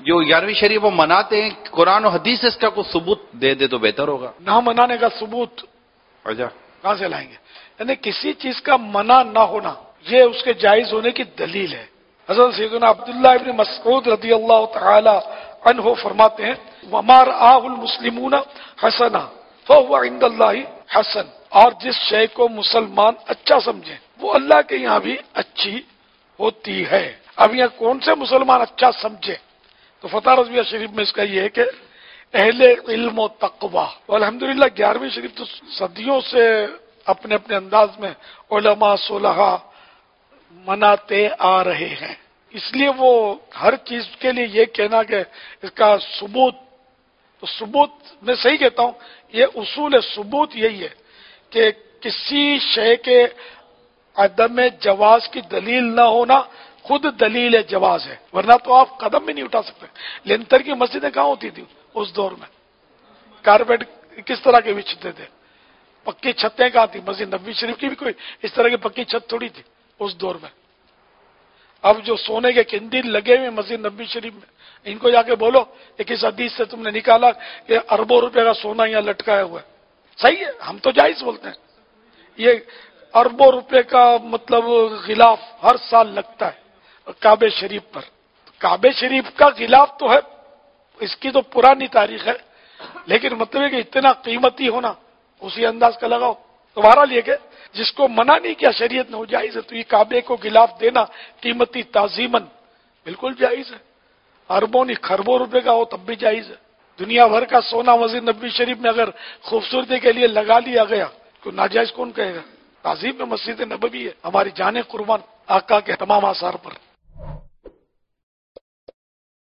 جو 11ویں شریف وہ مناتے ہیں، قرآن و حدیث سے اس کا کوئی ثبوت دے دے تو بہتر ہوگا۔ نہ منانے کا ثبوت اچھا، کہاں سے لائیں گے؟ یعنی کسی چیز کا منع نہ ہونا یہ اس کے جائز ہونے کی دلیل ہے۔ حضرت سیدنا عبداللہ ابن مسعود رضی اللہ تعالی عنہ فرماتے ہیں وَمَا رَآهُ الْمُسْلِمُونَ حَسَنًا فَهُوَ عِندَ اللَّهِ حَسَن، اور جس شے کو مسلمان اچھا سمجھیں وہ اللہ کے یہاں بھی اچھی ہوتی ہے۔ اب یہاں کون سے مسلمان اچھا سمجھے؟ تو فتح رضویہ شریف میں اس کا یہ ہے کہ اہل علم و تقوی، الحمدللہ 11ویں شریف تو صدیوں سے اپنے اپنے انداز میں علماء صلحاء مناتے آ رہے ہیں، اس لیے وہ ہر چیز کے لیے یہ کہنا کہ اس کا ثبوت، تو ثبوت میں صحیح کہتا ہوں، یہ اصول ثبوت یہی ہے کہ کسی شے کے عدم جواز کی دلیل نہ ہونا خود دلیل جواز ہے، ورنہ تو آپ قدم بھی نہیں اٹھا سکتے۔ لنتر کی مسجدیں کہاں ہوتی تھی اس دور میں؟ کارپیٹ کس طرح کے بچھتے تھے؟ پکی چھتیں کہاں تھی؟ مسجد نبوی شریف کی بھی کوئی اس طرح کی پکی چھت تھوڑی تھی اس دور میں۔ اب جو سونے کے قندیل لگے ہوئے مسجد نبوی شریف میں، ان کو جا کے بولو کہ کس حدیث سے تم نے نکالا کہ اربوں روپے کا سونا یہاں لٹکایا ہوا ہے؟ صحیح ہے، ہم تو جائز بولتے ہیں۔ یہ اربوں روپے کا مطلب غلاف ہر سال لگتا ہے کعبے شریف پر، کعبے شریف کا غلاف تو ہے، اس کی تو پرانی تاریخ ہے، لیکن مطلب ہے کہ اتنا قیمتی ہونا اسی انداز کا لگاؤ۔ تو بہرحال یہ کہ جس کو منع نہیں کیا شریعت نے وہ جائز ہے، تو یہ کعبے کو غلاف دینا قیمتی تعظیمن بالکل جائز ہے، اربوں نہیں خربوں روپے کا ہو تب بھی جائز ہے۔ دنیا بھر کا سونا مسجد نبوی شریف میں اگر خوبصورتی کے لیے لگا لیا گیا تو ناجائز کون کہے گا؟ تعظیم میں مسجد نبوی ہے، ہماری جانیں قربان آقا کے تمام آثار پر۔